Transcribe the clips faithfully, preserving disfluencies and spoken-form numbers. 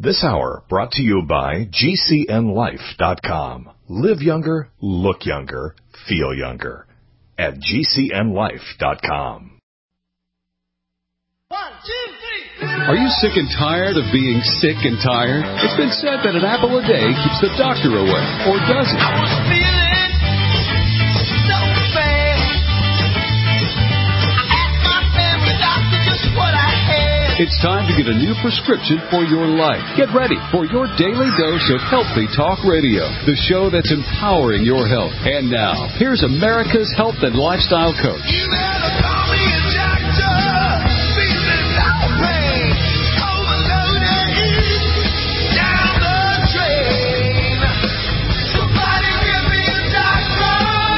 This hour brought to you by G C N life dot com. Live younger, look younger, feel younger at G C N life dot com. One, two, three. Are you sick and tired of being sick and tired? It's been said that an apple a day keeps the doctor away, or does it? I was feeling so bad. I asked my family doctor just what I had. It's time to get a new prescription for your life. Get ready for your daily dose of Healthy Talk Radio, the show that's empowering your health. And now, here's America's health and lifestyle coach. You better call me a doctor. Feeling no pain. Overloaded. Down the drain. Somebody give me a doctor.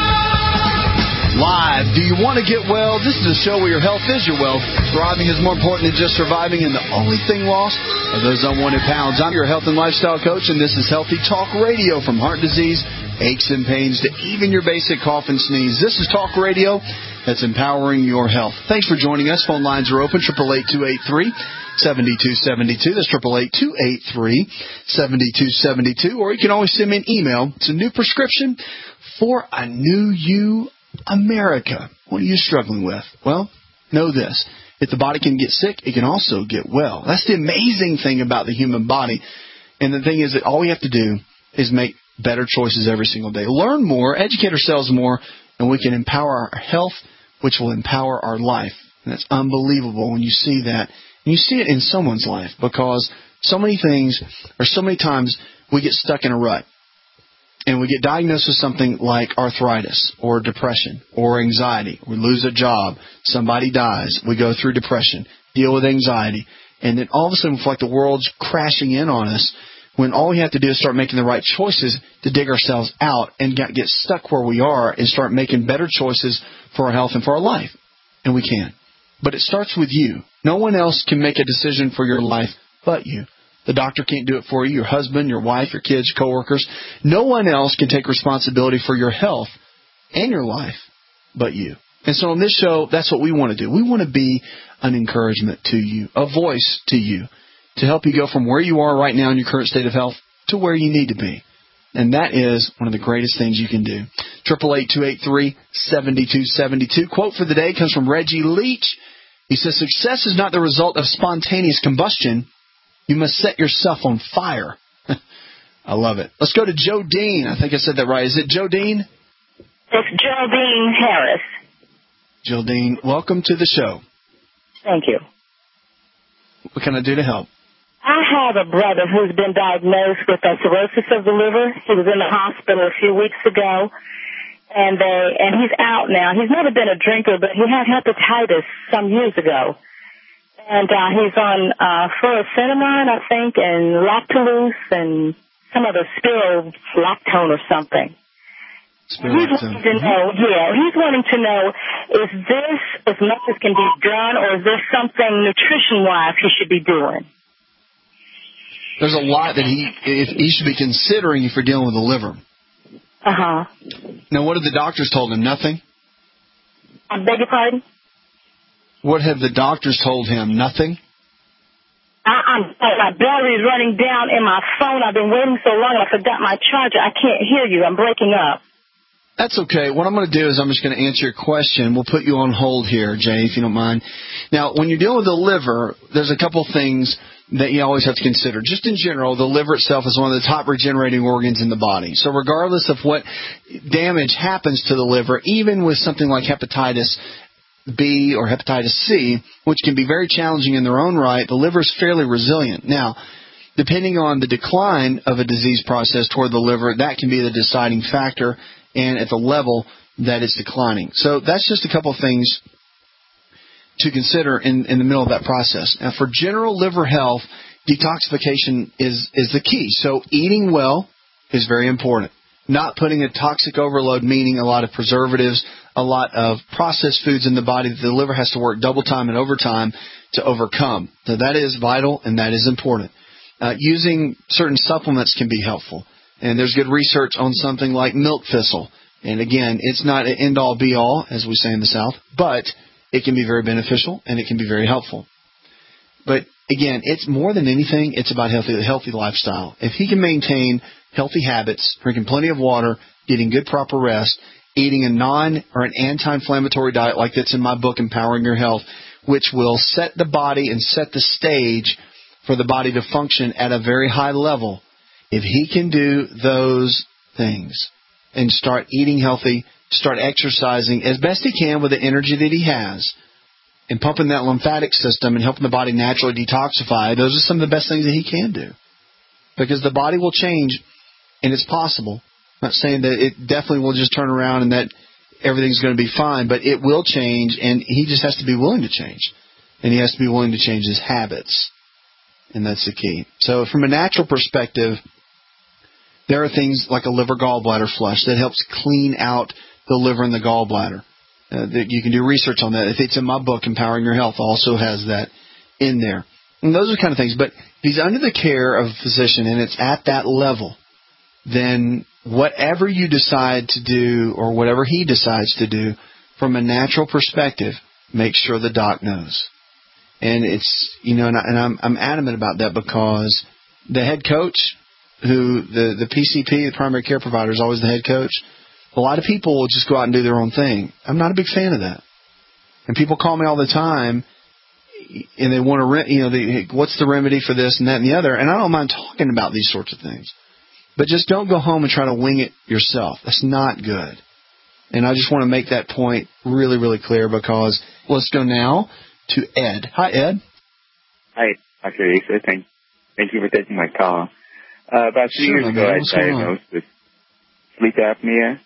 Live. Do you want to get well? This is a show where your health is your wealth. Thriving is more important than just surviving, and the only thing lost are those unwanted pounds. I'm your health and lifestyle coach, and this is Healthy Talk Radio. From heart disease, aches and pains, to even your basic cough and sneeze. This is Talk Radio that's empowering your health. Thanks for joining us. Phone lines are open, eight eight eight, two eight three, seven two seven two. That's eight eight eight, two eight three, seven two seven two. Or you can always send me an email. It's a new prescription for a new you, America. What are you struggling with? Well, know this. If the body can get sick, it can also get well. That's the amazing thing about the human body. And the thing is that all we have to do is make better choices every single day. Learn more, educate ourselves more, and we can empower our health, which will empower our life. And that's unbelievable when you see that. And you see it in someone's life, because so many things, or so many times, we get stuck in a rut. And we get diagnosed with something like arthritis or depression or anxiety. We lose a job. Somebody dies. We go through depression, deal with anxiety. And then all of a sudden we feel like the world's crashing in on us, when all we have to do is start making the right choices to dig ourselves out and get stuck where we are and start making better choices for our health and for our life. And we can. But it starts with you. No one else can make a decision for your life but you. The doctor can't do it for you, your husband, your wife, your kids, coworkers. No one else can take responsibility for your health and your life but you. And so on this show, that's what we want to do. We want to be an encouragement to you, a voice to you, to help you go from where you are right now in your current state of health to where you need to be. And that is one of the greatest things you can do. eight eight eight, two eight three, seven two seven two. Quote for the day comes from Reggie Leach. He says, "Success is not the result of spontaneous combustion. You must set yourself on fire." I love it. Let's go to Joe Dean. I think I said that right. Is it Joe Dean? It's Geraldine Harris. Joe Dean, welcome to the show. Thank you. What can I do to help? I have a brother who's been diagnosed with a cirrhosis of the liver. He was in the hospital a few weeks ago, and they and he's out now. He's never been a drinker, but he had hepatitis some years ago. And uh, he's on uh, furosemide, I think, and lactulose and some other spirulactone or something. He's wanting to know, yeah, he's wanting to know, is this as much as can be done, or is there something nutrition-wise he should be doing? There's a lot that he if he should be considering if you're dealing with the liver. Uh-huh. Now, what have the doctors told him? Nothing? I beg your pardon? What have the doctors told him? Nothing? I, I'm, my battery's running down in my phone. I've been waiting so long, I forgot my charger. I can't hear you. I'm breaking up. That's okay. What I'm going to do is I'm just going to answer your question. We'll put you on hold here, Jay, if you don't mind. Now, when you're dealing with the liver, there's a couple things that you always have to consider. Just in general, the liver itself is one of the top regenerating organs in the body. So regardless of what damage happens to the liver, even with something like hepatitis B or hepatitis C, which can be very challenging in their own right, the liver is fairly resilient. Now, depending on the decline of a disease process toward the liver, that can be the deciding factor and at the level that it's declining. So that's just a couple of things to consider in, in the middle of that process. Now, for general liver health, detoxification is, is the key. So eating well is very important. Not putting a toxic overload, meaning a lot of preservatives, a lot of processed foods in the body that the liver has to work double time and overtime to overcome. So that is vital and that is important. Uh, using certain supplements can be helpful. And there's good research on something like milk thistle. And again, it's not an end-all, be-all, as we say in the South, but it can be very beneficial and it can be very helpful. But again, it's more than anything, it's about healthy, healthy lifestyle. If he can maintain healthy habits, drinking plenty of water, getting good proper rest, eating a non or an anti-inflammatory diet like that's in my book, Empowering Your Health, which will set the body and set the stage for the body to function at a very high level. If he can do those things and start eating healthy, start exercising as best he can with the energy that he has, and pumping that lymphatic system and helping the body naturally detoxify, those are some of the best things that he can do. Because the body will change, and it's possible. I'm not saying that it definitely will just turn around and that everything's going to be fine, but it will change, and he just has to be willing to change. And he has to be willing to change his habits. And that's the key. So from a natural perspective, there are things like a liver gallbladder flush that helps clean out the liver and the gallbladder. Uh, that you can do research on that. If it's in my book, Empowering Your Health, also has that in there. And those are kind of things. But if he's under the care of a physician and it's at that level, then whatever you decide to do or whatever he decides to do from a natural perspective, make sure the doc knows. And it's, you know, and, I, and I'm, I'm adamant about that because the head coach, who the, the P C P, the primary care provider, is always the head coach. A lot of people will just go out and do their own thing. I'm not a big fan of that. And people call me all the time, and they want to, re- you know, they, what's the remedy for this and that and the other? And I don't mind talking about these sorts of things. But just don't go home and try to wing it yourself. That's not good. And I just want to make that point really, really clear because let's go now to Ed. Hi, Ed. Hi, Doctor Asa. Thank, thank you for taking my call. Uh, about three Sure, years ago, man. I What's was going on? diagnosed with sleep apnea.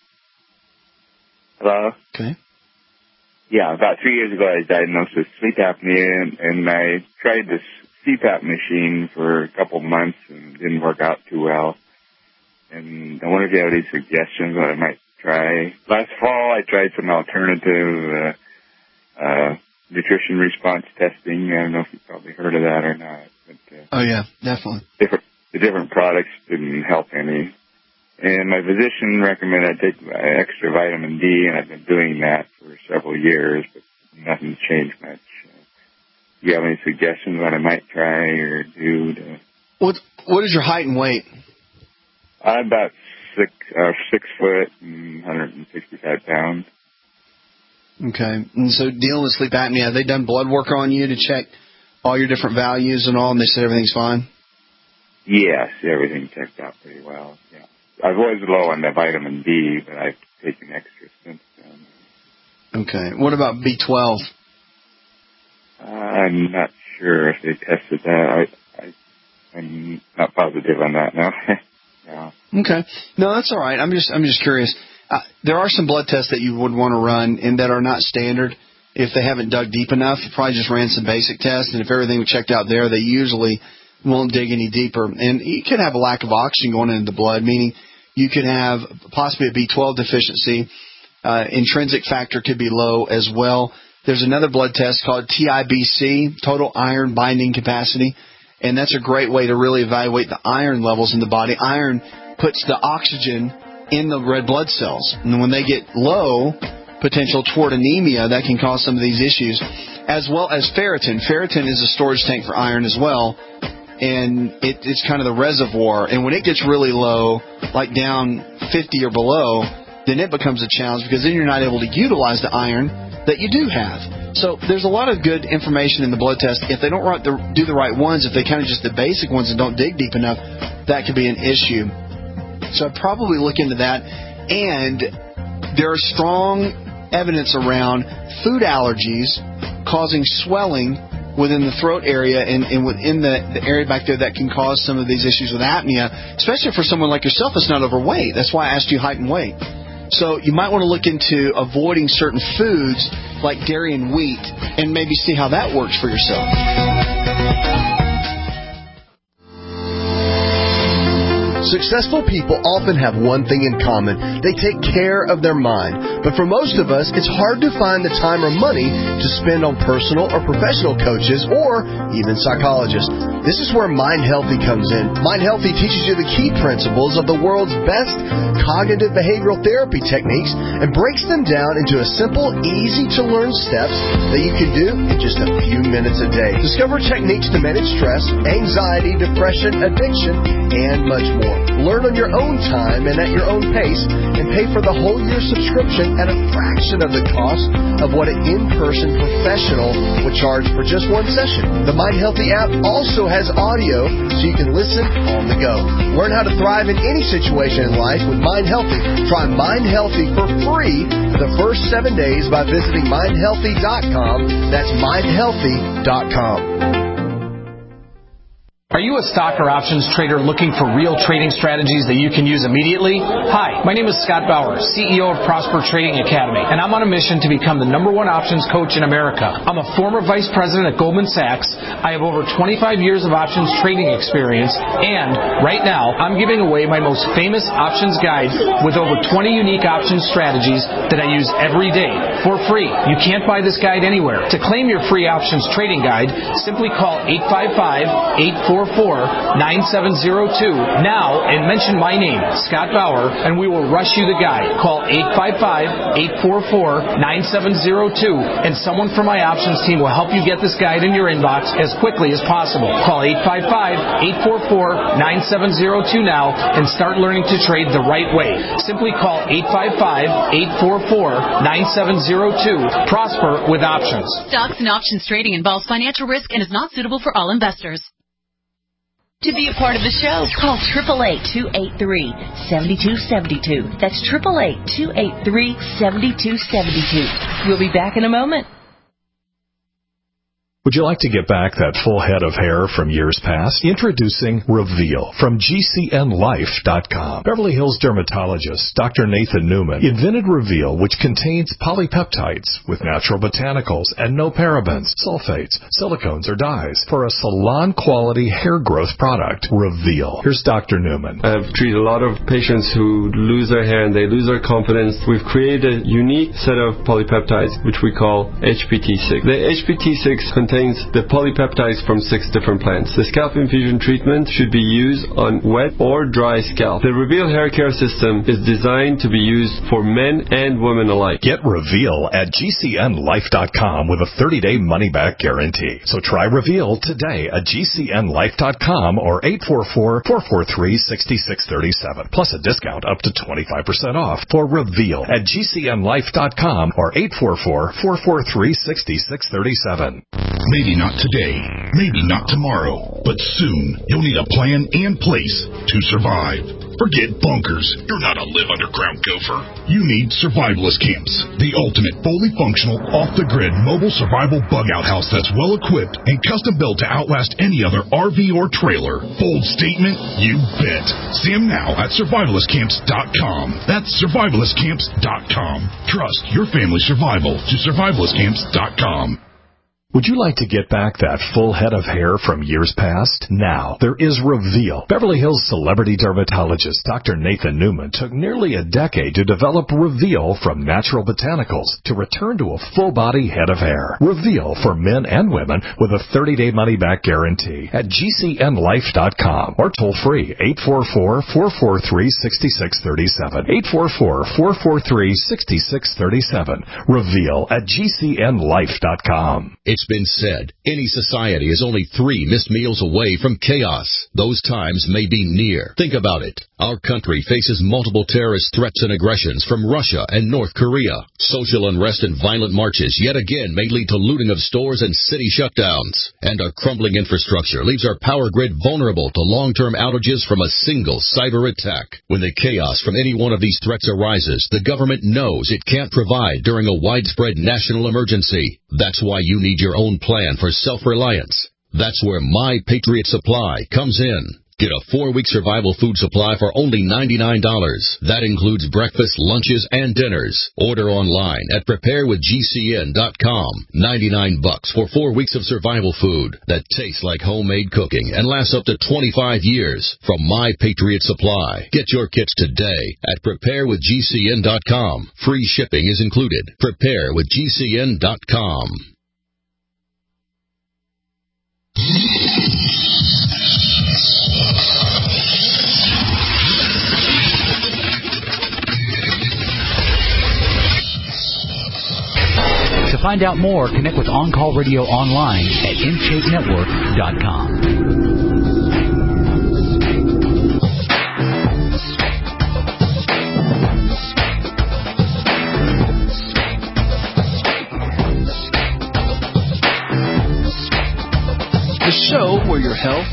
Hello? Okay. Yeah, about three years ago, I was diagnosed with sleep apnea, and, and I tried this C PAP machine for a couple months and it didn't work out too well. And I wonder if you have any suggestions what I might try. Last fall, I tried some alternative uh, uh, nutrition response testing. I don't know if you've probably heard of that or not. But, uh, Oh, yeah, definitely. different, the different products didn't help any. And my physician recommended I take extra vitamin D, and I've been doing that for several years, but nothing's changed much. Uh, do you have any suggestions what I might try or do to... What What is your height and weight? I'm about six, uh, six foot and one hundred sixty-five pounds. Okay. And so dealing with sleep apnea, have they done blood work on you to check all your different values and all, and they said everything's fine? Yes, everything checked out pretty well, yeah. I was low on the vitamin D, but I've taken extra since then. Okay. What about B twelve? Uh, I'm not sure if they tested that. I, I, I'm not positive on that now. No. Okay. No, that's all right. I'm just I'm just curious. Uh, there are some blood tests that you would want to run and that are not standard. If they haven't dug deep enough, you probably just ran some basic tests, and if everything was checked out there, they usually won't dig any deeper. And you could have a lack of oxygen going into the blood, meaning you could have possibly a B twelve deficiency. Uh, intrinsic factor could be low as well. There's another blood test called T I B C, total iron binding capacity. And that's a great way to really evaluate the iron levels in the body. Iron puts the oxygen in the red blood cells. And when they get low, potential toward anemia, that can cause some of these issues, as well as ferritin. Ferritin is a storage tank for iron as well, and it, it's kind of the reservoir. And when it gets really low, like down fifty or below, then it becomes a challenge because then you're not able to utilize the iron that you do have. So there's a lot of good information in the blood test. If they don't do the right ones, if they kind of just the basic ones and don't dig deep enough, that could be an issue. So I'd probably look into that. And there are strong evidence around food allergies causing swelling within the throat area and, and within the, the area back there that can cause some of these issues with apnea, especially for someone like yourself that's not overweight. That's why I asked you height and weight. So you might want to look into avoiding certain foods like dairy and wheat and maybe see how that works for yourself. Successful people often have one thing in common. They take care of their mind. But for most of us, it's hard to find the time or money to spend on personal or professional coaches or even psychologists. This is where Mind Healthy comes in. Mind Healthy teaches you the key principles of the world's best cognitive behavioral therapy techniques and breaks them down into a simple, easy-to-learn steps that you can do in just a few minutes a day. Discover techniques to manage stress, anxiety, depression, addiction, and much more. Learn on your own time and at your own pace, and pay for the whole year subscription at a fraction of the cost of what an in-person professional would charge for just one session. The Mind Healthy app also has audio so you can listen on the go. Learn how to thrive in any situation in life with Mind Healthy. Try Mind Healthy for free for the first seven days by visiting mind healthy dot com. That's mind healthy dot com. Are you a stock or options trader looking for real trading strategies that you can use immediately? Hi, my name is Scott Bauer, C E O of Prosper Trading Academy, and I'm on a mission to become the number one options coach in America. I'm a former vice president at Goldman Sachs. I have over twenty-five years of options trading experience, and right now I'm giving away my most famous options guide with over twenty unique options strategies that I use every day for free. You can't buy this guide anywhere. To claim your free options trading guide, simply call eight five five, eight four four, nine seven zero two now and mention my name, Scott Bauer, and we will rush you the guide. Call eight five five, eight four four, nine seven zero two and someone from my options team will help you get this guide in your inbox as quickly as possible. Call eight five five, eight four four, nine seven zero two now and start learning to trade the right way. Simply call eight five five, eight four four, nine seven zero two. Prosper with options. Stocks and options trading involves financial risk and is not suitable for all investors. To be a part of the show, call eight eight eight, two eight three, seven two seven two. That's eight eight eight, two eight three, seven two seven two. We'll be back in a moment. Would you like to get back that full head of hair from years past? Introducing Reveal from G C N life dot com. Beverly Hills dermatologist Doctor Nathan Newman invented Reveal, which contains polypeptides with natural botanicals and no parabens, sulfates, silicones, or dyes for a salon-quality hair growth product. Reveal. Here's Doctor Newman. I've treated a lot of patients who lose their hair and they lose their confidence. We've created a unique set of polypeptides, which we call H P T six. The H P T six contains contains the polypeptides from six different plants. The scalp infusion treatment should be used on wet or dry scalp. The Reveal hair care system is designed to be used for men and women alike. Get Reveal at G C N life dot com with a thirty-day money-back guarantee. So try Reveal today at G C N life dot com or eight four four, four four three, six six three seven, plus a discount up to twenty-five percent off for Reveal at G C N life dot com or eight four four, four four three, six six three seven. Maybe not today, maybe not tomorrow, but soon you'll need a plan and place to survive. Forget bunkers. You're not a live underground gopher. You need Survivalist Camps, the ultimate fully functional, off-the-grid mobile survival bug-out house that's well-equipped and custom-built to outlast any other R V or trailer. Bold statement? You bet. See them now at survivalist camps dot com. That's survivalist camps dot com. Trust your family's survival to survivalist camps dot com. Would you like to get back that full head of hair from years past? Now, there is Reveal. Beverly Hills celebrity dermatologist Doctor Nathan Newman took nearly a decade to develop Reveal from natural botanicals to return to a full-body head of hair. Reveal for men and women with a thirty-day money-back guarantee at G C N life dot com or toll-free eight four four, four four three, six six three seven, eight four four, four four three, six six three seven. Reveal at G C N life dot com. It's been said, any society is only three missed meals away from chaos. Those times may be near. Think about it. Our country faces multiple terrorist threats and aggressions from Russia and North Korea. Social unrest and violent marches yet again may lead to looting of stores and city shutdowns. And our crumbling infrastructure leaves our power grid vulnerable to long-term outages from a single cyber attack. When the chaos from any one of these threats arises, the government knows it can't provide during a widespread national emergency. That's why you need your own plan for self-reliance. That's where My Patriot Supply comes in. Get a four-week survival food supply for only ninety-nine dollars. That includes breakfast, lunches, and dinners. Order online at prepare with G C N dot com. ninety-nine bucks for four weeks of survival food that tastes like homemade cooking and lasts up to twenty-five years from My Patriot Supply. Get your kits today at prepare with G C N dot com. Free shipping is included. prepare with G C N dot com. To find out more, connect with On Call Radio online at in shape network dot com. The show where your health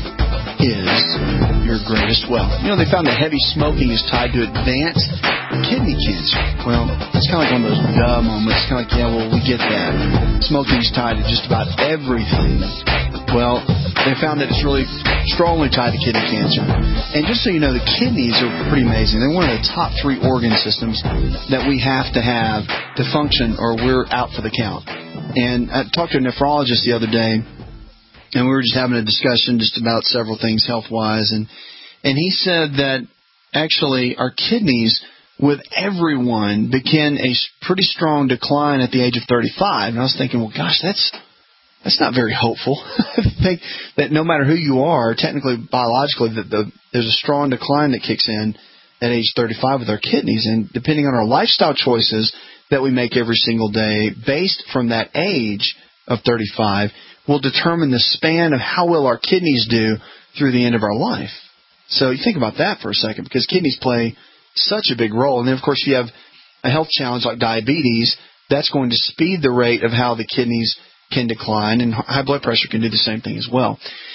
is your greatest wealth. You know, they found that heavy smoking is tied to advanced kidney cancer. Well, it's kind of like one of those duh moments. Kind of like, yeah, well, we get that. Smoking's tied to just about everything. Well, they found that it's really strongly tied to kidney cancer. And just so you know, the kidneys are pretty amazing. They're one of the top three organ systems that we have to have to function or we're out for the count. And I talked to a nephrologist the other day, and we were just having a discussion just about several things health-wise. And, and he said that actually our kidneys with everyone began a pretty strong decline at the age of thirty-five. And I was thinking, well, gosh, that's that's not very hopeful. I think that no matter who you are, technically, biologically, that the, there's a strong decline that kicks in at age thirty-five with our kidneys. And depending on our lifestyle choices that we make every single day, based from that age of thirty-five, will determine the span of how well our kidneys do through the end of our life. So you think about that for a second, because kidneys play such a big role. And then, of course, if you have a health challenge like diabetes, that's going to speed the rate of how the kidneys can decline, and high blood pressure can do the same thing as well.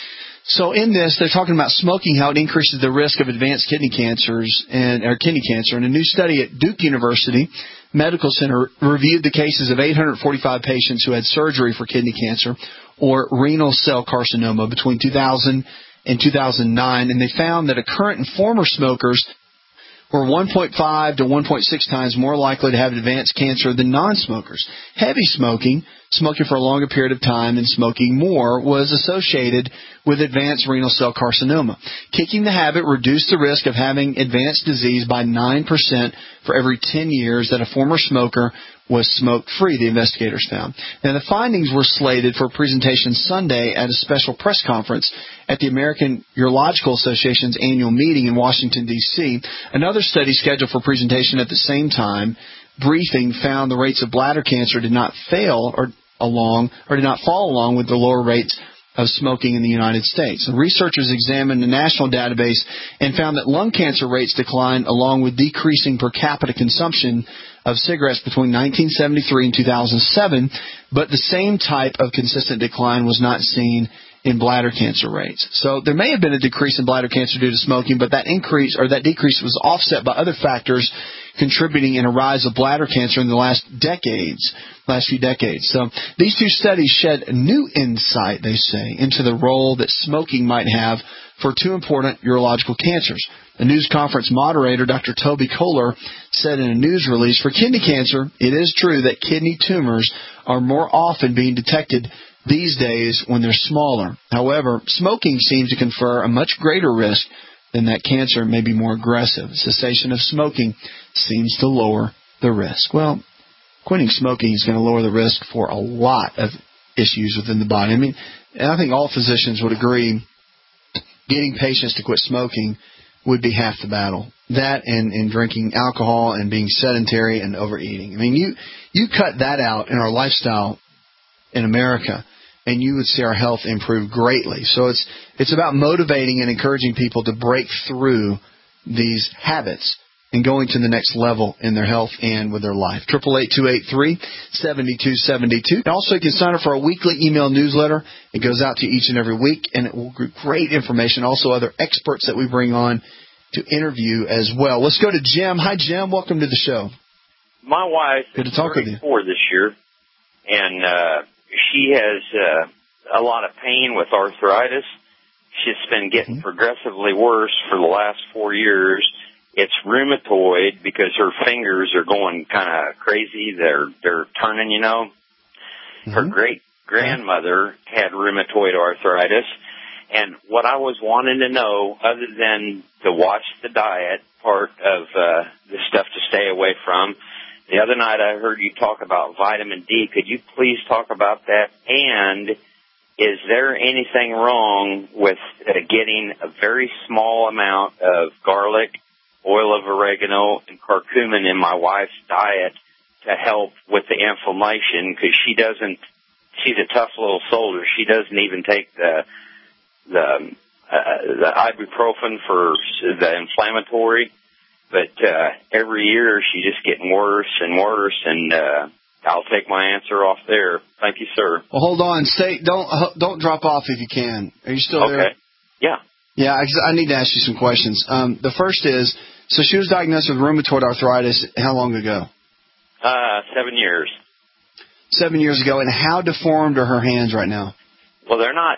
So in this, they're talking about smoking, how it increases the risk of advanced kidney cancers and or kidney cancer. And a new study at Duke University Medical Center reviewed the cases of eight hundred forty-five patients who had surgery for kidney cancer or renal cell carcinoma between two thousand and two thousand nine, and they found that a current and former smokers were one point five to one point six times more likely to have advanced cancer than non-smokers. Heavy smoking, smoking for a longer period of time and smoking more, was associated with advanced renal cell carcinoma. Kicking the habit reduced the risk of having advanced disease by nine percent for every ten years that a former smoker was smoke-free, the investigators found. Now, the findings were slated for presentation Sunday at a special press conference at the American Urological Association's annual meeting in Washington, D C Another study scheduled for presentation at the same time, briefing, found the rates of bladder cancer did not fail or along or did not fall along with the lower rates of smoking in the United States. The researchers examined the national database and found that lung cancer rates declined along with decreasing per capita consumption of cigarettes between nineteen seventy-three and two thousand seven, but the same type of consistent decline was not seen in bladder cancer rates. So there may have been a decrease in bladder cancer due to smoking, but that increase or that decrease was offset by other factors contributing in a rise of bladder cancer in the last decades, last few decades. So these two studies shed new insight, they say, into the role that smoking might have for two important urological cancers. The news conference moderator, Doctor Toby Kohler, said in a news release, for kidney cancer, it is true that kidney tumors are more often being detected these days when they're smaller. However, smoking seems to confer a much greater risk than that cancer may be more aggressive. Cessation of smoking seems to lower the risk. Well, quitting smoking is going to lower the risk for a lot of issues within the body. I mean, and I think all physicians would agree getting patients to quit smoking would be half the battle. That and, and drinking alcohol and being sedentary and overeating. I mean, you, you cut that out in our lifestyle in America, and you would see our health improve greatly. So it's it's about motivating and encouraging people to break through these habits and going to the next level in their health and with their life. eight eight eight, two eight three, seven two seven two. And also, you can sign up for our weekly email newsletter. It goes out to you each and every week, and it will give great information. Also, other experts that we bring on to interview as well. Let's go to Jim. Hi, Jim. Welcome to the show. My wife Good to is talk with you. thirty-four this year, and uh, she has uh, a lot of pain with arthritis. She's been getting progressively worse for the last four years. It's rheumatoid because her fingers are going kind of crazy. They're they're turning, you know. Mm-hmm. Her great-grandmother had rheumatoid arthritis. And what I was wanting to know, other than to watch the diet part of uh, the stuff to stay away from, the other night I heard you talk about vitamin D. Could you please talk about that? And is there anything wrong with uh, getting a very small amount of garlic, oil of oregano, and curcumin in my wife's diet to help with the inflammation? Because she doesn't, she's a tough little soldier. She doesn't even take the the uh, the ibuprofen for the inflammatory, but uh, every year she's just getting worse and worse, and uh, I'll take my answer off there. Thank you, sir. Well, hold on. Stay. Don't don't drop off if you can. Are you still okay. there? Okay. Yeah. Yeah, I, I need to ask you some questions. Um, the first is, so she was diagnosed with rheumatoid arthritis how long ago? Uh, seven years. Seven years ago, and how deformed are her hands right now? Well, they're not.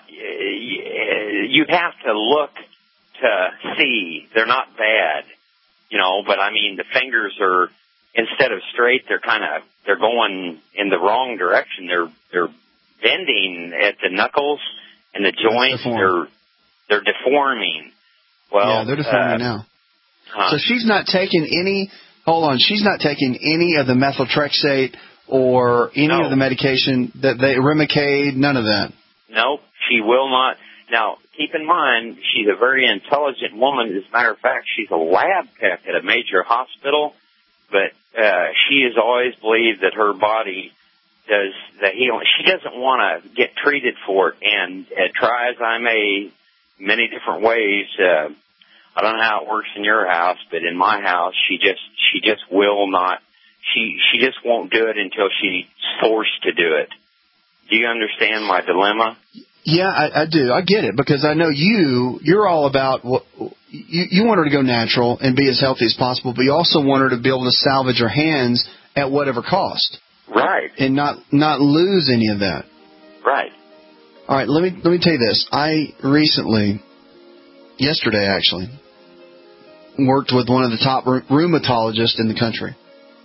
You have to look to see. They're not bad, you know. But I mean, the fingers are, instead of straight, they're kind of they're going in the wrong direction. They're they're bending at the knuckles and the joints. They're they're deforming. Well, yeah, they're deforming uh, now. Huh? So she's not taking any. Hold on, she's not taking any of the methotrexate or any no. of the medication that they Remicade. None of that. No, she will not. Now, keep in mind, she's a very intelligent woman. As a matter of fact, she's a lab tech at a major hospital, but uh, she has always believed that her body does the healing. She doesn't want to get treated for it, and uh, try as I may, many different ways. Uh, I don't know how it works in your house, but in my house, she just she just will not. She she just won't do it until she's forced to do it. Do you understand my dilemma? Yeah, I, I do. I get it, because I know you, you're all about, what you, you want her to go natural and be as healthy as possible, but you also want her to be able to salvage her hands at whatever cost. Right. And not, not lose any of that. Right. All right, let me, let me tell you this. I recently, yesterday actually, worked with one of the top rheumatologists in the country.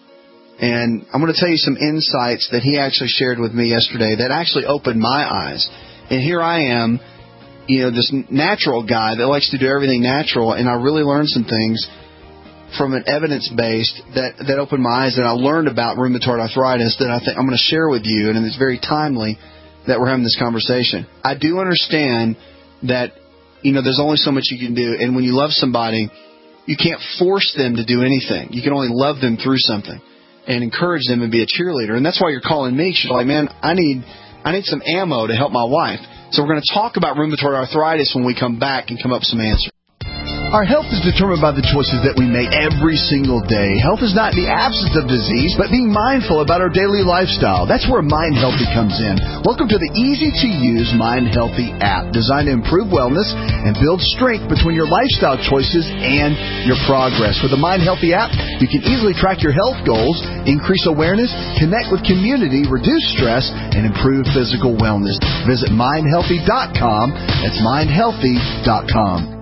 And I'm going to tell you some insights that he actually shared with me yesterday that actually opened my eyes. And here I am, you know, this natural guy that likes to do everything natural, and I really learned some things from an evidence-based that, that opened my eyes, that I learned about rheumatoid arthritis that I think I'm going to share with you, and it's very timely that we're having this conversation. I do understand that, you know, there's only so much you can do, and when you love somebody, you can't force them to do anything. You can only love them through something and encourage them and be a cheerleader. And that's why you're calling me. She's like, man, I need I need some ammo to help my wife. So we're going to talk about rheumatoid arthritis when we come back and come up with some answers. Our health is determined by the choices that we make every single day. Health is not the absence of disease, but being mindful about our daily lifestyle. That's where Mind Healthy comes in. Welcome to the easy-to-use Mind Healthy app, designed to improve wellness and build strength between your lifestyle choices and your progress. With the Mind Healthy app, you can easily track your health goals, increase awareness, connect with community, reduce stress, and improve physical wellness. Visit mind healthy dot com. That's mind healthy dot com.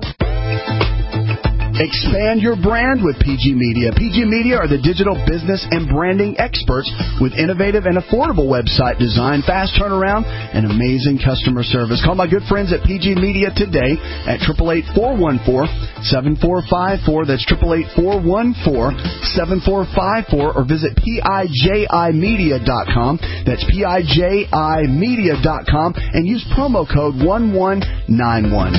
Expand your brand with P G Media. P G Media are the digital business and branding experts with innovative and affordable website design, fast turnaround, and amazing customer service. Call my good friends at P G Media today at eight eight eight, four one four, seven four five four. That's eight eight eight, four one four, seven four five four, or visit P I J I media dot com. That's P I J I media dot com, and use promo code one one nine one.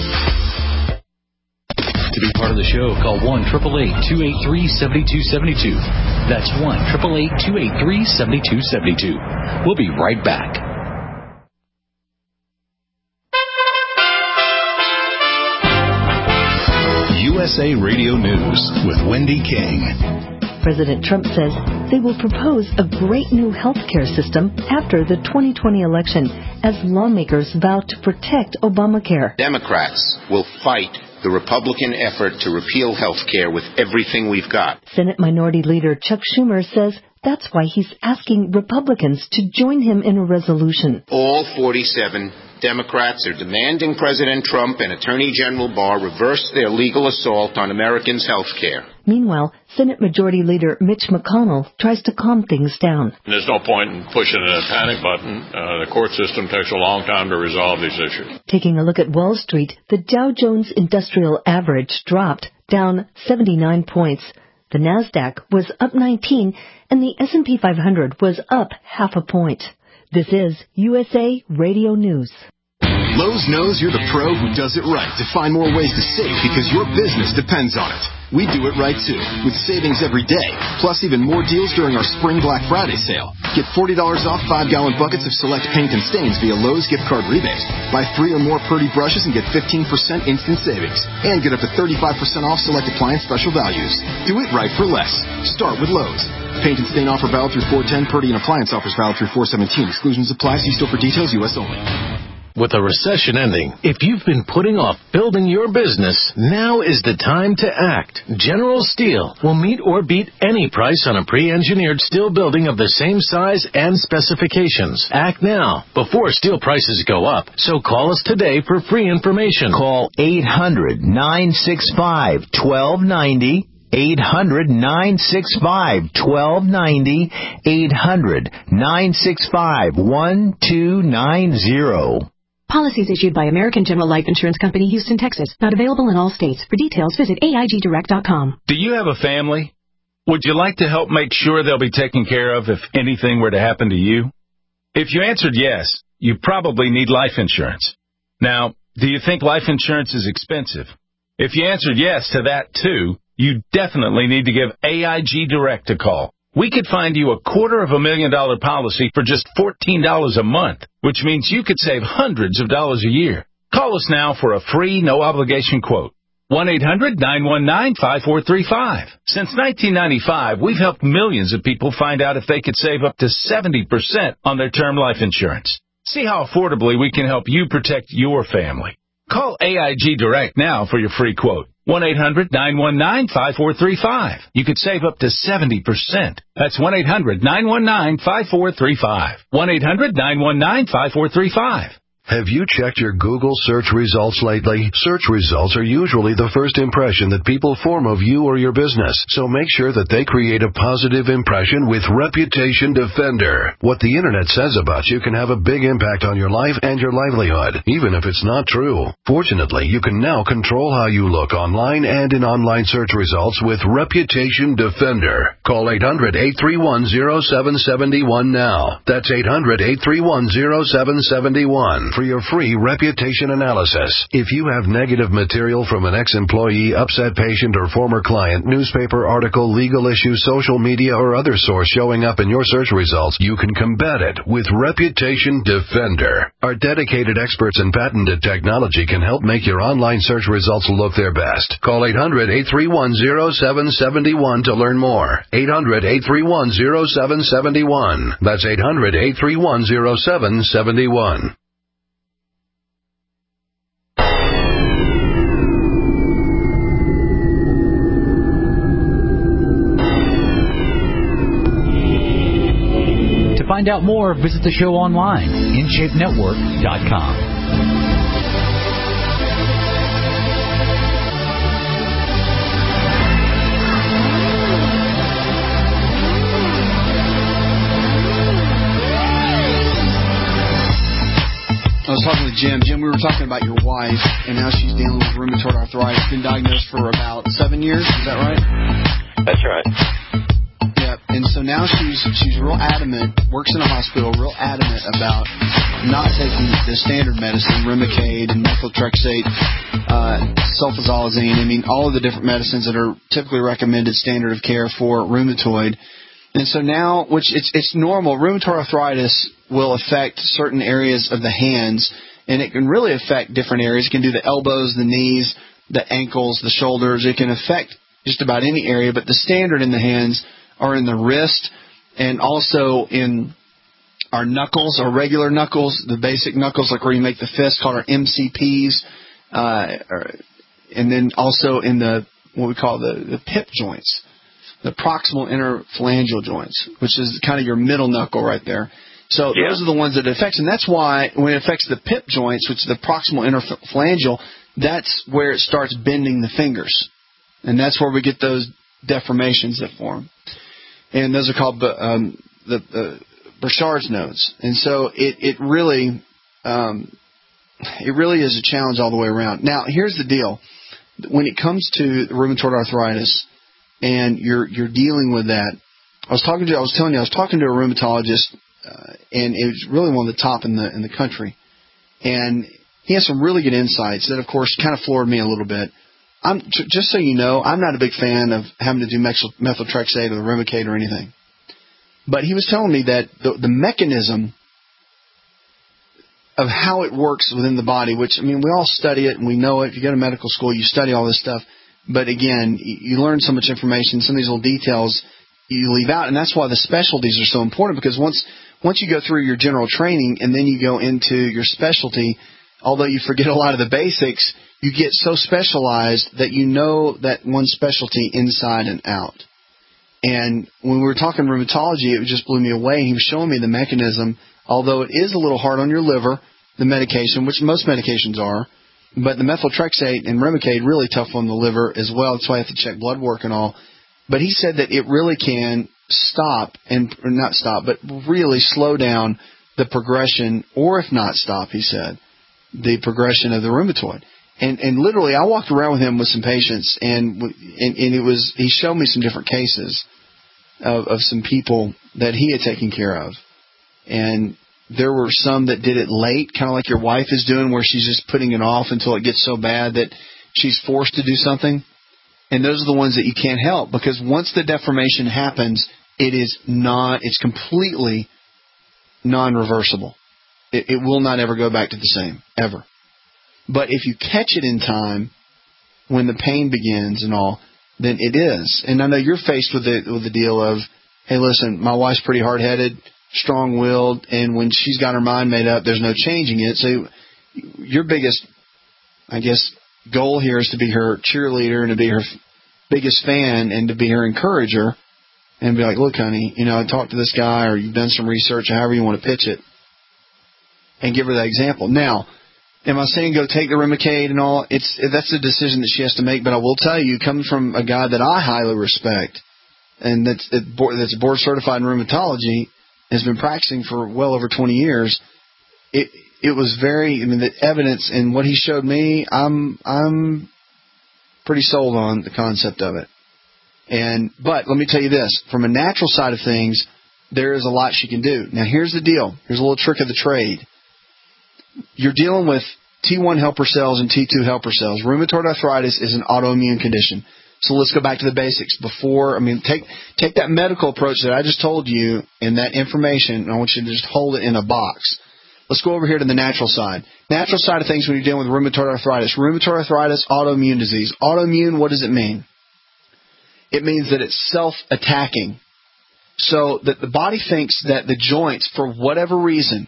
To be part of the show, call one eight eight eight, two eight three, seven two seven two. That's one eight eight eight, two eight three, seven two seven two. We'll be right back. U S A Radio News with Wendy King. President Trump says they will propose a great new health care system after the twenty twenty election as lawmakers vow to protect Obamacare. Democrats will fight the Republican effort to repeal health care with everything we've got. Senate Minority Leader Chuck Schumer says That's why he's asking Republicans to join him in a resolution. All forty-seven Democrats are demanding President Trump and Attorney General Barr reverse their legal assault on Americans' health care. Meanwhile, Senate Majority Leader Mitch McConnell tries to calm things down. There's no point in pushing a panic button. Uh, the court system takes a long time to resolve these issues. Taking a look at Wall Street, the Dow Jones Industrial Average dropped, down seventy-nine points. The Nasdaq was up nineteen, and the S and P five hundred was up half a point. This is U S A Radio News. Lowe's knows you're the pro who does it right to find more ways to save because your business depends on it. We do it right, too, with savings every day, plus even more deals during our Spring Black Friday sale. Get forty dollars off five-gallon buckets of select paint and stains via Lowe's gift card rebate. Buy three or more Purdy brushes and get fifteen percent instant savings. And get up to thirty-five percent off select appliance special values. Do it right for less. Start with Lowe's. Paint and stain offer valid through four ten. Purdy and appliance offers valid through four seventeen. Exclusions apply. See store for details. U S only. With a recession ending, if you've been putting off building your business, now is the time to act. General Steel will meet or beat any price on a pre-engineered steel building of the same size and specifications. Act now, before steel prices go up. So call us today for free information. Call eight hundred, nine six five, one two nine zero. eight hundred, nine six five, one two nine zero. eight hundred, nine six five, one two nine zero. Policies issued by American General Life Insurance Company, Houston, Texas. Not available in all states. For details, visit A I G direct dot com. Do you have a family? Would you like to help make sure they'll be taken care of if anything were to happen to you? If you answered yes, you probably need life insurance. Now, do you think life insurance is expensive? If you answered yes to that too, you definitely need to give A I G Direct a call. We could find you a quarter of a million dollar policy for just fourteen dollars a month, which means you could save hundreds of dollars a year. Call us now for a free, no-obligation quote. one eight hundred, nine one nine, five four three five. Since nineteen ninety-five, we've helped millions of people find out if they could save up to seventy percent on their term life insurance. See how affordably we can help you protect your family. Call A I G Direct now for your free quote. one eight hundred, nine one nine, five four three five. You could save up to seventy percent. That's one eight hundred, nine one nine, five four three five. one eight hundred, nine one nine, five four three five. Have you checked your Google search results lately? Search results are usually the first impression that people form of you or your business, so make sure that they create a positive impression with Reputation Defender. What the Internet says about you can have a big impact on your life and your livelihood, even if it's not true. Fortunately, you can now control how you look online and in online search results with Reputation Defender. Call eight hundred, eight three one, zero seven seven one now. That's eight hundred, eight three one, zero seven seven one. For your free reputation analysis. If you have negative material from an ex-employee, upset patient, or former client, newspaper article, legal issue, social media, or other source showing up in your search results, you can combat it with Reputation Defender. Our dedicated experts in patented technology can help make your online search results look their best. Call eight hundred, eight three one, zero seven seven one to learn more. eight hundred, eight three one, zero seven seven one. That's eight hundred, eight three one, zero seven seven one. To find out more, visit the show online, in shape network dot com. I was talking with Jim. Jim, we were talking about your wife and how she's dealing with rheumatoid arthritis. Been diagnosed for about seven years. Is that right? That's right. Yeah. And so now she's she's real adamant. Works in a hospital. Real adamant about not taking the standard medicine, Remicade and methotrexate, uh, sulfasalazine. I mean, all of the different medicines that are typically recommended standard of care for rheumatoid. And so now, which it's it's normal, rheumatoid arthritis will affect certain areas of the hands, and it can really affect different areas. It can do the elbows, the knees, the ankles, the shoulders. It can affect just about any area, but the standard in the hands are in the wrist and also in our knuckles, our regular knuckles, the basic knuckles, like where you make the fist, called our M C Ps, uh, and then also in the what we call the, the pip joints. the proximal interphalangeal joints, which is kind of your middle knuckle right there. So yeah. those are the ones that it affects, and that's why when it affects the P I P joints, which is the proximal interphalangeal, that's where it starts bending the fingers, and that's where we get those deformations that form. And those are called um, the uh, Burchard's nodes. And so it it really um, it really is a challenge all the way around. Now, here's the deal: when it comes to rheumatoid arthritis, and you're you're dealing with that, I was talking to I was telling you I was talking to a rheumatologist, uh, and it was really one of the top in the in the country, and he has some really good insights that, of course, kind of floored me a little bit. I'm just so you know, I'm not a big fan of having to do methotrexate or Remicade or anything. But he was telling me that the, the mechanism of how it works within the body, which, I mean, we all study it and we know it. If you go to medical school, you study all this stuff. But again, you learn so much information, some of these little details you leave out, and that's why the specialties are so important, because once once you go through your general training and then you go into your specialty, although you forget a lot of the basics, you get so specialized that you know that one specialty inside and out. And when we were talking rheumatology, it just blew me away. He was showing me the mechanism, although it is a little hard on your liver, the medication, which most medications are, but the methotrexate and Remicade really tough on the liver as well. That's why I have to check blood work and all. But he said that it really can stop, and or not stop, but really slow down the progression, or if not stop, he said, the progression of the rheumatoid. And and literally, I walked around with him with some patients, and and, and it was he showed me some different cases of, of some people that he had taken care of. And there were some that did it late, kind of like your wife is doing, where she's just putting it off until it gets so bad that she's forced to do something. And those are the ones that you can't help, because once the deformation happens, it is not, it's completely non-reversible. It, it will not ever go back to the same, ever. But if you catch it in time, when the pain begins and all, then it is. And I know you're faced with the with the deal of, hey, listen, my wife's pretty hard-headed, strong-willed, and when she's got her mind made up, there's no changing it. So your biggest, I guess, goal here is to be her cheerleader and to be her biggest fan and to be her encourager and be like, look, honey, you know, I talked to this guy, or you've done some research, however you want to pitch it, and give her that example. Now, am I saying go take the Remicade and all? It's that's a decision that she has to make. But I will tell you, coming from a guy that I highly respect, and that's that's board certified in rheumatology, has been practicing for well over twenty years. It it was very. I mean, the evidence and what he showed me, I'm I'm pretty sold on the concept of it. And but let me tell you this: from a natural side of things, there is a lot she can do. Now, here's the deal. Here's a little trick of the trade. You're dealing with T one helper cells and T two helper cells. Rheumatoid arthritis is an autoimmune condition. So let's go back to the basics. Before, I mean, take take that medical approach that I just told you and that information, and I want you to just hold it in a box. Let's go over here to the natural side. Natural side of things when you're dealing with rheumatoid arthritis. Rheumatoid arthritis, autoimmune disease. Autoimmune, what does it mean? It means that it's self-attacking. So that the body thinks that the joints, for whatever reason,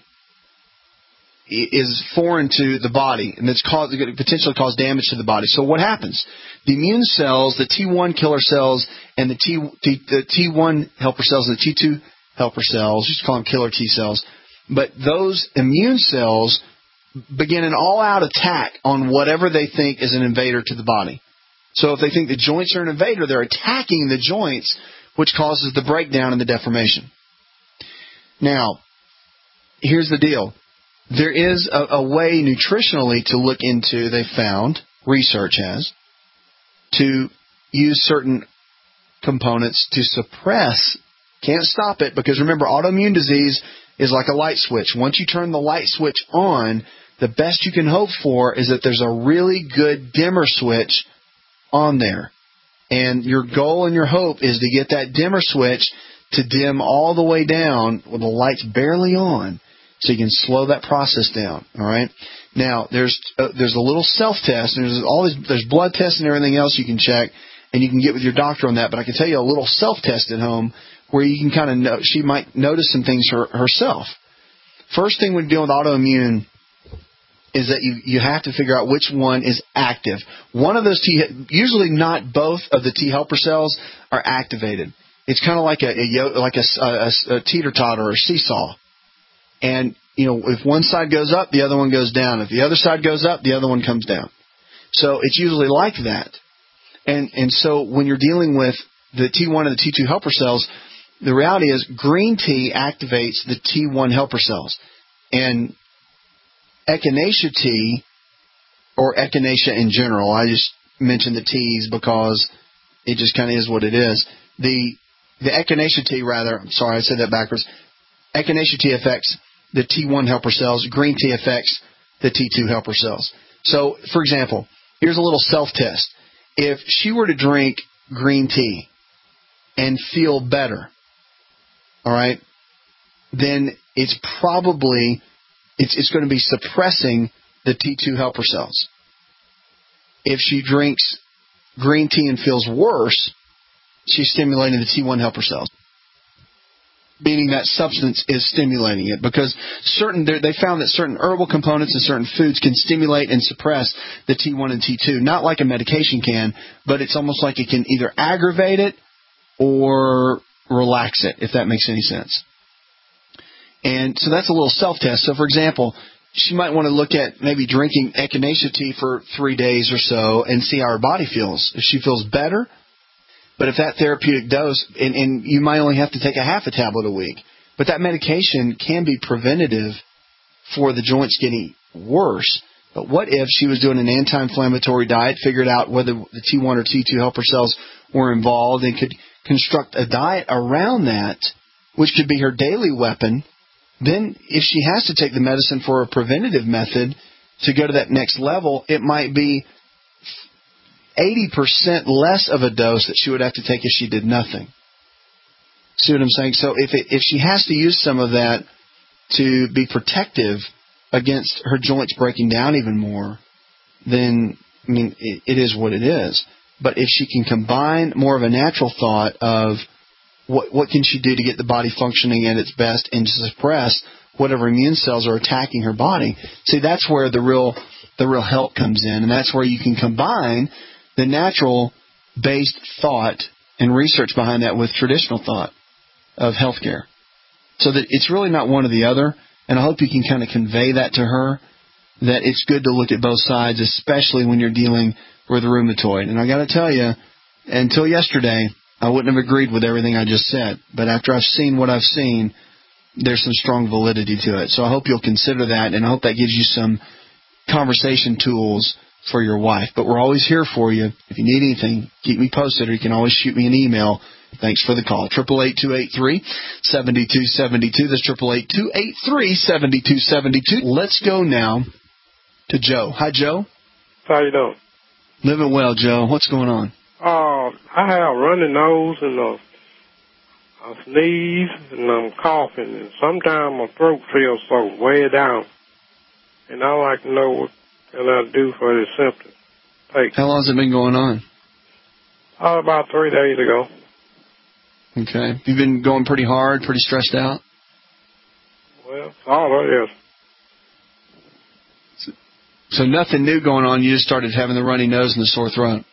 is foreign to the body, and it's caused, it could potentially cause damage to the body. So what happens? The immune cells, the T one killer cells, and the T, T the T one helper cells and the T two helper cells, just call them killer T cells, but those immune cells begin an all-out attack on whatever they think is an invader to the body. So if they think the joints are an invader, they're attacking the joints, which causes the breakdown and the deformation. Now, here's the deal. There is a, a way nutritionally to look into, they found, research has, to use certain components to suppress, can't stop it, because remember, autoimmune disease is like a light switch. Once you turn the light switch on, the best you can hope for is that there's a really good dimmer switch on there. And your goal and your hope is to get that dimmer switch to dim all the way down when the light's barely on, so you can slow that process down. All right. Now there's uh, there's a little self test. And there's all these there's blood tests and everything else you can check, and you can get with your doctor on that. But I can tell you a little self test at home where you can kind of know, she might notice some things her, herself. First thing when dealing with autoimmune is that you, you have to figure out which one is active. One of those T, usually not both of the T helper cells are activated. It's kind of like a, a like a, a, a teeter-totter or seesaw. And, you know, if one side goes up, the other one goes down. If the other side goes up, the other one comes down. So it's usually like that. And and so when you're dealing with the T one and the T two helper cells, the reality is green tea activates the T one helper cells. And echinacea tea, or echinacea in general, I just mentioned the teas because it just kind of is what it is. The the echinacea tea, rather, I'm sorry, I said that backwards. Echinacea tea affects the T one helper cells. Green tea affects the T two helper cells. So, for example, here's a little self-test. If she were to drink green tea and feel better, all right, then it's probably it's it's going to be suppressing the T two helper cells. If she drinks green tea and feels worse, she's stimulating the T one helper cells, meaning that substance is stimulating it, because certain they found that certain herbal components and certain foods can stimulate and suppress the T one and T two, not like a medication can, but it's almost like it can either aggravate it or relax it, if that makes any sense. And so that's a little self-test. So, for example, she might want to look at maybe drinking echinacea tea for three days or so and see how her body feels. If she feels better, but if that therapeutic dose, and, and you might only have to take a half a tablet a week, but that medication can be preventative for the joints getting worse. But what if she was doing an anti-inflammatory diet, figured out whether the T one or T two helper cells were involved, and could construct a diet around that, which could be her daily weapon? Then if she has to take the medicine for a preventative method to go to that next level, it might be eighty percent less of a dose that she would have to take if she did nothing. See what I'm saying? So if it, if she has to use some of that to be protective against her joints breaking down even more, then, I mean, it, it is what it is. But if she can combine more of a natural thought of what what can she do to get the body functioning at its best and suppress whatever immune cells are attacking her body, see, that's where the real the real help comes in, and that's where you can combine the natural-based thought and research behind that with traditional thought of healthcare. So that it's really not one or the other, and I hope you can kind of convey that to her, that it's good to look at both sides, especially when you're dealing with rheumatoid. And I got to tell you, until yesterday, I wouldn't have agreed with everything I just said, but after I've seen what I've seen, there's some strong validity to it. So I hope you'll consider that, and I hope that gives you some conversation tools for your wife. But we're always here for you. If you need anything, keep me posted, or you can always shoot me an email. Thanks for the call. eight eight eight, two eight three, seven two seven two. That's eight eight eight, two eight three, seven two seven two. Let's go now to Joe. Hi, Joe. How you doing? Living well, Joe. What's going on? Uh, I have a runny nose and a, I sneeze and I'm coughing, and sometimes my throat feels so way down. And I'd like to know what can I do for this symptom. Take. How long has it been going on? Uh, about three days ago. Okay. You've been going pretty hard, pretty stressed out? Well, all it is. So, so nothing new going on. You just started having the runny nose and the sore throat.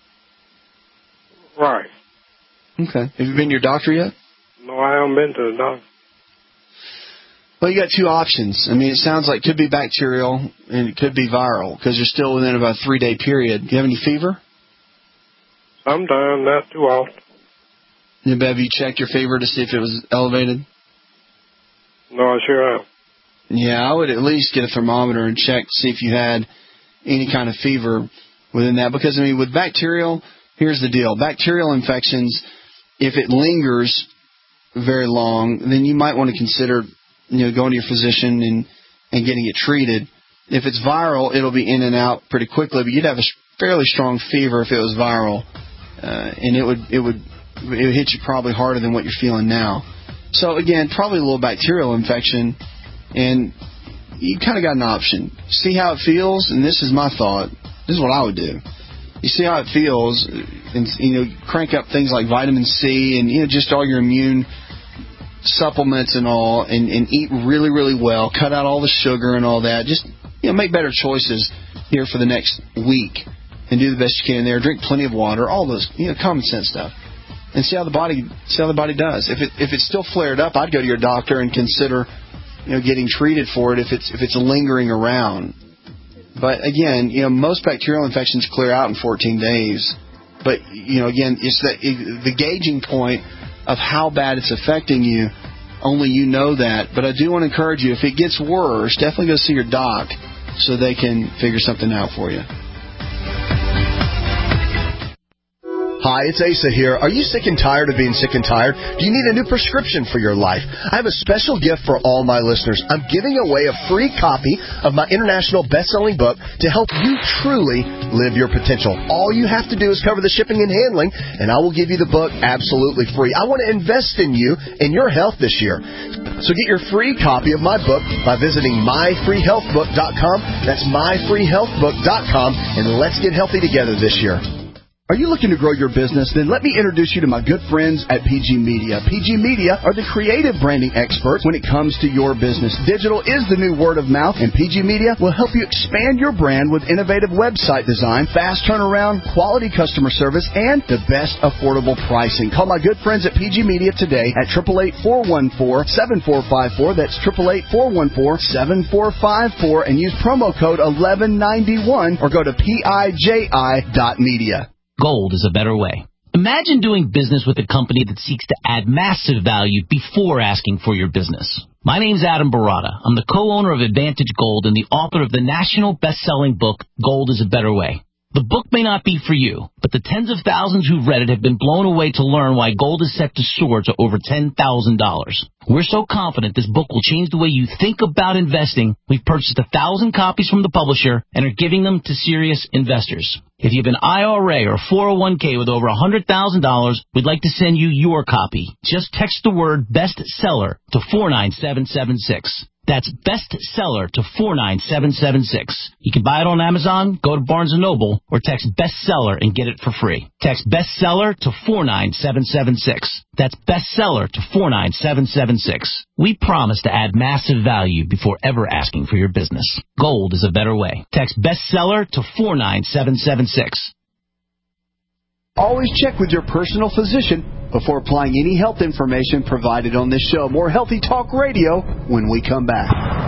Right. Okay. Have you been to your doctor yet? No, I haven't been to the doctor. Well, you got two options. I mean, it sounds like it could be bacterial and it could be viral, because you're still within about a three-day period. Do you have any fever? Sometimes, not too often. Have you checked your fever to see if it was elevated? No, I sure have. Yeah, I would at least get a thermometer and check to see if you had any kind of fever within that. Because, I mean, with bacterial, here's the deal. Bacterial infections, if it lingers very long, then you might want to consider, you know, going to your physician and, and getting it treated. If it's viral, it'll be in and out pretty quickly, but you'd have a fairly strong fever if it was viral, uh, and it would it would it would hit you probably harder than what you're feeling now. So again, probably a little bacterial infection, and you kind of got an option. See how it feels, and this is my thought. This is what I would do. You see how it feels, and you know, crank up things like vitamin C and you know just all your immune supplements and all, and, and eat really, really well. Cut out all the sugar and all that. Just you know, make better choices here for the next week and do the best you can there. Drink plenty of water, all those, you know, common sense stuff. And see how the body see how the body does. If it if it's still flared up, I'd go to your doctor and consider, you know, getting treated for it if it's if it's lingering around. But again, you know, most bacterial infections clear out in fourteen days. But you know, again, it's that it, the gauging point of how bad it's affecting you. Only you know that. But I do want to encourage you, if it gets worse, definitely go see your doc so they can figure something out for you. Hi, it's Asa here. Are you sick and tired of being sick and tired? Do you need a new prescription for your life? I have a special gift for all my listeners. I'm giving away a free copy of my international best-selling book to help you truly live your potential. All you have to do is cover the shipping and handling, and I will give you the book absolutely free. I want to invest in you and your health this year. So get your free copy of my book by visiting my free health book dot com. That's my free health book dot com, and let's get healthy together this year. Are you looking to grow your business? Then let me introduce you to my good friends at P G Media. P G Media are the creative branding experts when it comes to your business. Digital is the new word of mouth, and P G Media will help you expand your brand with innovative website design, fast turnaround, quality customer service, and the best affordable pricing. Call my good friends at P G Media today at eight eight eight, four one four, seven four five four. That's eight eight eight, four one four, seven four five four, and use promo code eleven ninety-one or go to P I J I dot media. Gold is a better way. Imagine doing business with a company that seeks to add massive value before asking for your business. My name's Adam Barata. I'm the co-owner of Advantage Gold and the author of the national best-selling book, Gold is a Better Way. The book may not be for you, but the tens of thousands who've read it have been blown away to learn why gold is set to soar to over ten thousand dollars. We're so confident this book will change the way you think about investing, we've purchased a thousand copies from the publisher and are giving them to serious investors. If you have an I R A or four oh one k with over one hundred thousand dollars, we'd like to send you your copy. Just text the word bestseller to four nine seven seven six. That's bestseller to four nine seven seven six. You can buy it on Amazon, go to Barnes and Noble, or text bestseller and get it for free. Text bestseller to four nine seven seven six. That's bestseller to four nine seven seven six. We promise to add massive value before ever asking for your business. Gold is a better way. Text bestseller to four nine seven seven six. Always check with your personal physician before applying any health information provided on this show. More Healthy Talk Radio when we come back.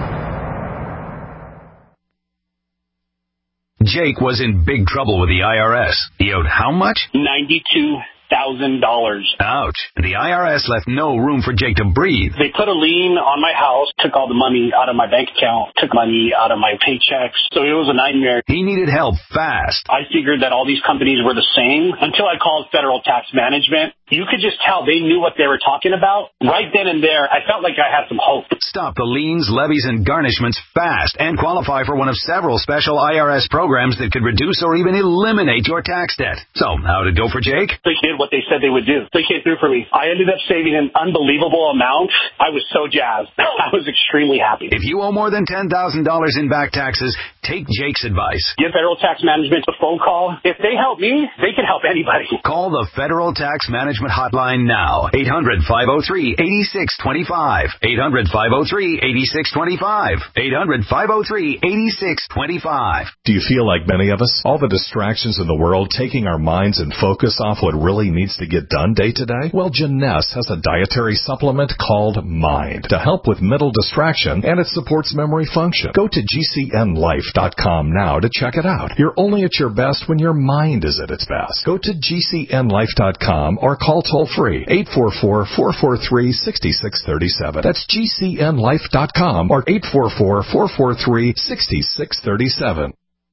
Jake was in big trouble with the I R S. He owed how much? ninety-two thousand dollars. Ouch. The I R S left no room for Jake to breathe. They put a lien on my house, took all the money out of my bank account, took money out of my paychecks. So it was a nightmare. He needed help fast. I figured that all these companies were the same until I called Federal Tax Management. You could just tell they knew what they were talking about. Right then and there, I felt like I had some hope. Stop the liens, levies, and garnishments fast and qualify for one of several special I R S programs that could reduce or even eliminate your tax debt. So, how did it go for Jake? They did what they said they would do. They came through for me. I ended up saving an unbelievable amount. I was so jazzed. I was extremely happy. If you owe more than ten thousand dollars in back taxes, take Jake's advice. Give Federal Tax Management a phone call. If they help me, they can help anybody. Call the Federal Tax Management hotline now. eight hundred, five oh three, eight six two five. eight hundred, five oh three, eight six two five. eight hundred, five oh three, eight six two five. Do you feel like many of us? All the distractions in the world taking our minds and focus off what really needs to get done day to day? Well, Janess has a dietary supplement called Mind to help with mental distraction, and it supports memory function. Go to G C N life dot com now to check it out. You're only at your best when your mind is at its best. Go to G C N life dot com or call toll-free eight four four, four four three, six six three seven. That's G C N life dot com or eight four four, four four three, six six three seven.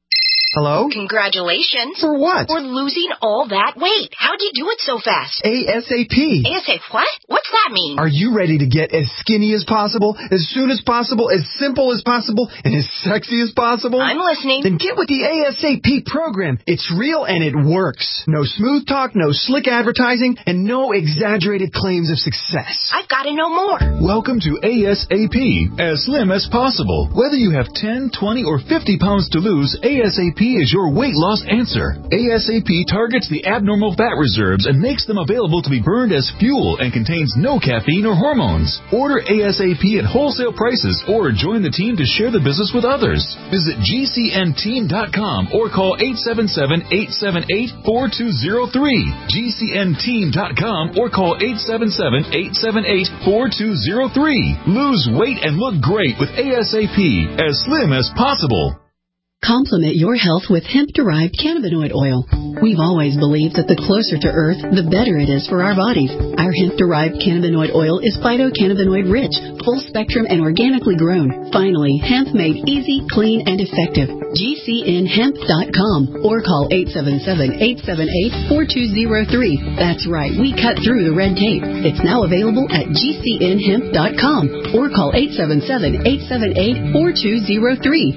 Hello? Congratulations. For what? For losing all that weight. How'd you do it so fast? ASAP. ASAP what? What's that mean? Are you ready to get as skinny as possible, as soon as possible, as simple as possible, and as sexy as possible? I'm listening. Then get with the ASAP program. It's real and it works. No smooth talk, no slick advertising, and no exaggerated claims of success. I've got to know more. Welcome to ASAP, as slim as possible. Whether you have ten, twenty, or fifty pounds to lose, ASAP P is your weight loss answer. ASAP targets the abnormal fat reserves and makes them available to be burned as fuel and contains no caffeine or hormones. Order ASAP at wholesale prices or join the team to share the business with others. Visit G C N team dot com or call eight seven seven, eight seven eight, four two zero three. G C N team dot com or call eight seven seven, eight seven eight, four two zero three. Lose weight and look great with ASAP, as slim as possible. Complement your health with hemp-derived cannabinoid oil. We've always believed that the closer to Earth, the better it is for our bodies. Our hemp-derived cannabinoid oil is phytocannabinoid-rich, full-spectrum, and organically grown. Finally, hemp made easy, clean, and effective. G C N hemp dot com or call eight seven seven, eight seven eight, four two zero three. That's right, we cut through the red tape. It's now available at G C N hemp dot com or call eight seven seven, eight seven eight, four two zero three.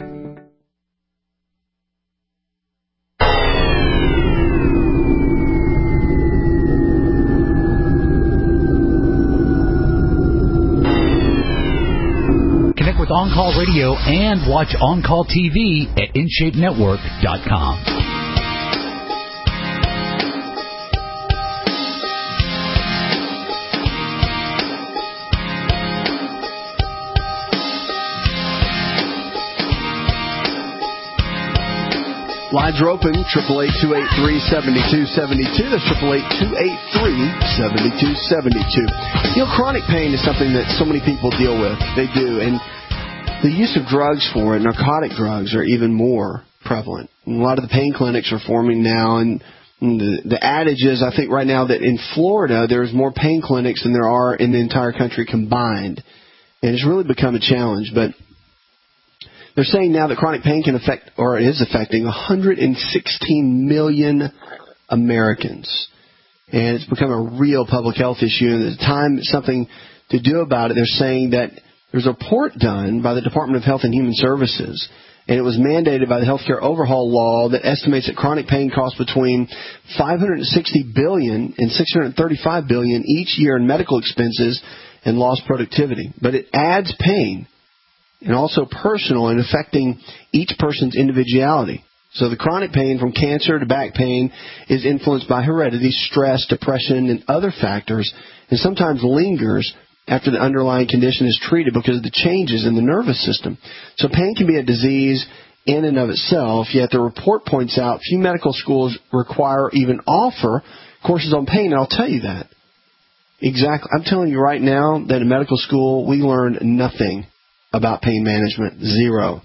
With On Call Radio and watch On Call T V at in shape network dot com. Lines are open, eight eight eight, two eight three, seven two seven two. That's eight eight eight, two eight three, seven two seven two. You know, chronic pain is something that so many people deal with. They do. And the use of drugs for it, narcotic drugs, are even more prevalent. And a lot of the pain clinics are forming now, and the, the adage is, I think right now, that in Florida there's more pain clinics than there are in the entire country combined. And it's really become a challenge. But they're saying now that chronic pain can affect, or is affecting, one hundred sixteen million Americans. And it's become a real public health issue. And at the time, something to do about it, they're saying that there's a report done by the Department of Health and Human Services, and it was mandated by the Healthcare Overhaul Law that estimates that chronic pain costs between five hundred sixty billion dollars and six hundred thirty-five billion dollars each year in medical expenses and lost productivity. But it adds pain, and also personal, and affecting each person's individuality. So the chronic pain, from cancer to back pain, is influenced by heredity, stress, depression, and other factors, and sometimes lingers after the underlying condition is treated because of the changes in the nervous system. So pain can be a disease in and of itself, yet the report points out few medical schools require or even offer courses on pain, and I'll tell you that. Exactly. I'm telling you right now that in medical school we learned nothing about pain management. Zero.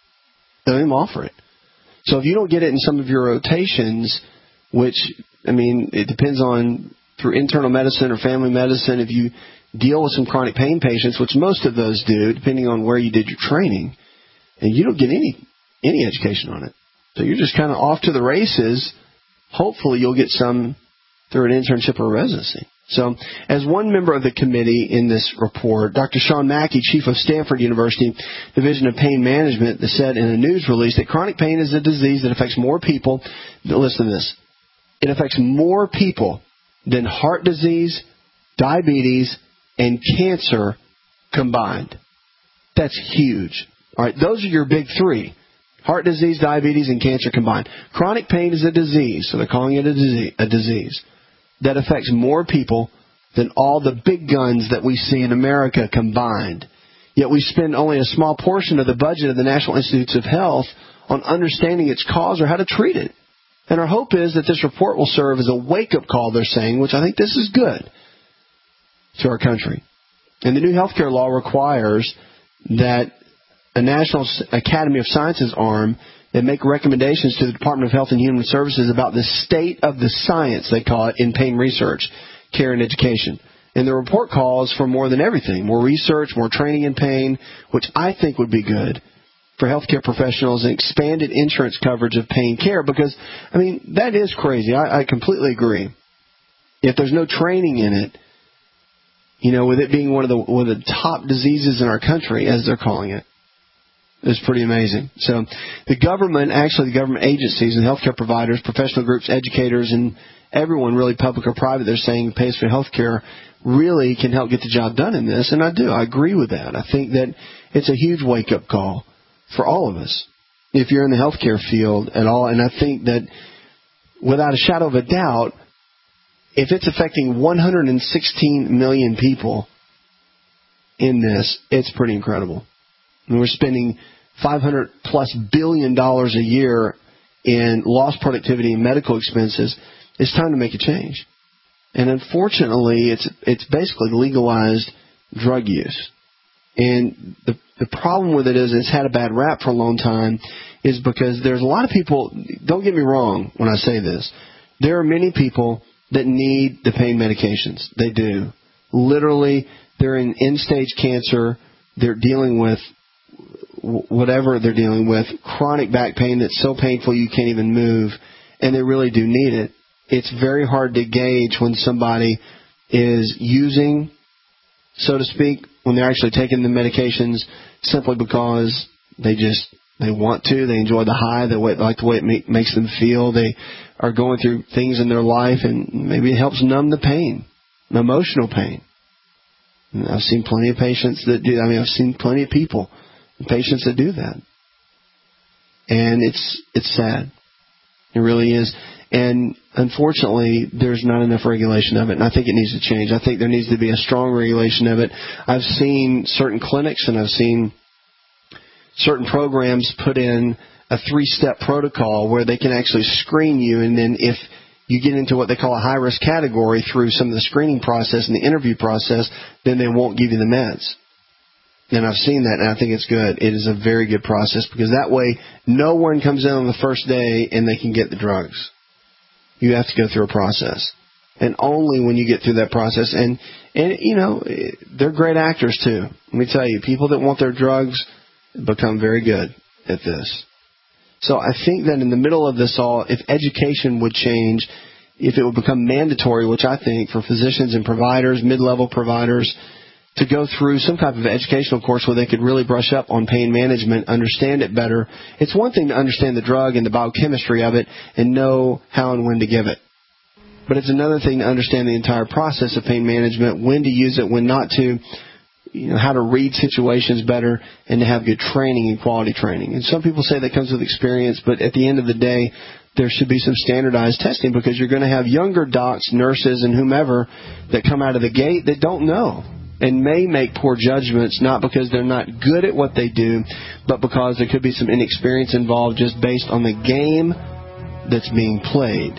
They don't even offer it. So if you don't get it in some of your rotations, which, I mean, it depends on through internal medicine or family medicine, if you deal with some chronic pain patients, which most of those do, depending on where you did your training, and you don't get any any education on it. So you're just kind of off to the races. Hopefully you'll get some through an internship or a residency. So as one member of the committee in this report, Doctor Sean Mackey, chief of Stanford University Division of Pain Management, said in a news release that chronic pain is a disease that affects more people. Listen to this. It affects more people than heart disease, diabetes, and cancer combined. That's huge. All right, those are your big three. Heart disease, diabetes, and cancer combined. Chronic pain is a disease, so they're calling it a disease, a disease that affects more people than all the big guns that we see in America combined. Yet we spend only a small portion of the budget of the National Institutes of Health on understanding its cause or how to treat it. And our hope is that this report will serve as a wake-up call, they're saying, which I think this is good, to our country. And the new healthcare law requires that a National Academy of Sciences arm that make recommendations to the Department of Health and Human Services about the state of the science, they call it, in pain research, care, and education. And the report calls for more than everything, more research, more training in pain, which I think would be good for healthcare professionals, and expanded insurance coverage of pain care, because, I mean, that is crazy. I, I completely agree. If there's no training in it, you know, with it being one of the one of the top diseases in our country, as they're calling it, it's pretty amazing. So the government, actually the government agencies and healthcare providers, professional groups, educators, and everyone, really public or private, they're saying pays for healthcare, really can help get the job done in this. And I do. I agree with that. I think that it's a huge wake-up call for all of us. if you're in the healthcare field at all. And I think that without a shadow of a doubt, if it's affecting one hundred sixteen million people in this, it's pretty incredible. And we're spending five hundred plus billion dollars a year in lost productivity and medical expenses. It's time to make a change. And unfortunately, it's it's basically legalized drug use. And the the problem with it is it's had a bad rap for a long time, is because there's a lot of people, don't get me wrong when I say this, there are many people that need the pain medications. They do. Literally, they're in end-stage cancer, they're dealing with whatever they're dealing with, chronic back pain that's so painful you can't even move, and they really do need it. It's very hard to gauge when somebody is using, so to speak, when they're actually taking the medications simply because they just, they want to, they enjoy the high, they like the way it make, makes them feel, they are going through things in their life, and maybe it helps numb the pain, emotional pain. And I've seen plenty of patients that do, I mean, I've seen plenty of people, patients that do that. And it's it's sad. It really is. And unfortunately, there's not enough regulation of it, and I think it needs to change. I think there needs to be a strong regulation of it. I've seen certain clinics and I've seen certain programs put in a three-step protocol where they can actually screen you, and then if you get into what they call a high-risk category through some of the screening process and the interview process, then they won't give you the meds. And I've seen that, and I think it's good. It is a very good process, because that way no one comes in on the first day and they can get the drugs. You have to go through a process. And only when you get through that process, and, and you know, they're great actors too. Let me tell you, people that want their drugs become very good at this. So I think that in the middle of this all, if education would change, if it would become mandatory, which I think for physicians and providers, mid-level providers, to go through some type of educational course where they could really brush up on pain management, understand it better. It's one thing to understand the drug and the biochemistry of it and know how and when to give it. But it's another thing to understand the entire process of pain management, when to use it, when not to, you know, how to read situations better, and to have good training and quality training. And some people say that comes with experience, but at the end of the day, there should be some standardized testing, because you're going to have younger docs, nurses, and whomever that come out of the gate that don't know and may make poor judgments, not because they're not good at what they do, but because there could be some inexperience involved just based on the game that's being played.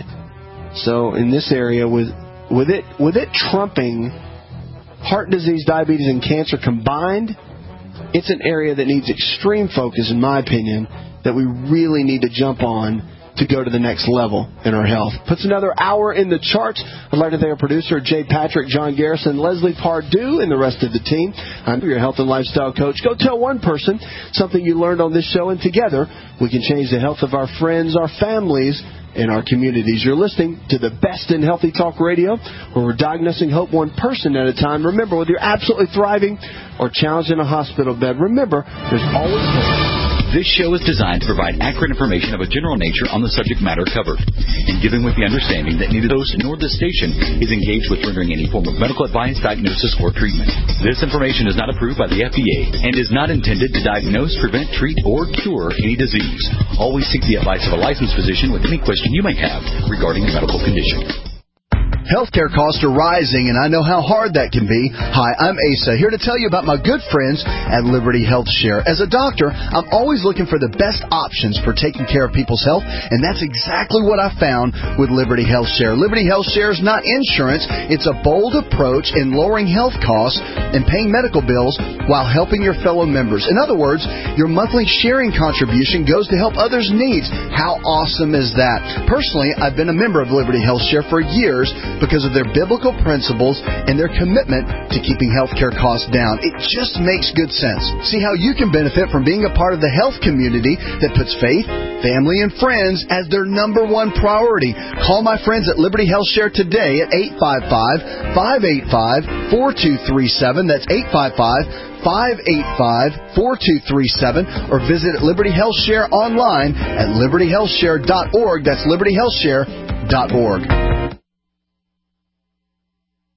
So in this area, with with it with it trumping heart disease, diabetes, and cancer combined, it's an area that needs extreme focus, in my opinion, that we really need to jump on to go to the next level in our health. Puts another hour in the charts. I'd like to thank our producer, Jay Patrick, John Garrison, Leslie Pardue, and the rest of the team. I'm your health and lifestyle coach. Go tell one person something you learned on this show, and together we can change the health of our friends, our families, and our communities. You're listening to the best in Healthy Talk Radio, where we're diagnosing hope one person at a time. Remember, whether you're absolutely thriving or challenged in a hospital bed, remember, there's always hope. This show is designed to provide accurate information of a general nature on the subject matter covered, and given with the understanding that neither the host nor the station is engaged with rendering any form of medical advice, diagnosis, or treatment. This information is not approved by the F D A and is not intended to diagnose, prevent, treat, or cure any disease. Always seek the advice of a licensed physician with any question you may have regarding a medical condition. Healthcare costs are rising, and I know how hard that can be. Hi, I'm Asa, here to tell you about my good friends at Liberty Health Share. As a doctor, I'm always looking for the best options for taking care of people's health, and that's exactly what I found with Liberty Health Share. Liberty Health Share is not insurance. It's a bold approach in lowering health costs and paying medical bills while helping your fellow members. In other words, your monthly sharing contribution goes to help others' needs. How awesome is that? Personally, I've been a member of Liberty Health Share for years, because of their biblical principles and their commitment to keeping healthcare costs down. It just makes good sense. See how you can benefit from being a part of the health community that puts faith, family, and friends as their number one priority. Call my friends at Liberty Health Share today at eight five five, five eight five, four two three seven. That's eight five five, five eight five, four two three seven, or visit Liberty Health Share online at liberty health share dot org. That's liberty health share dot org.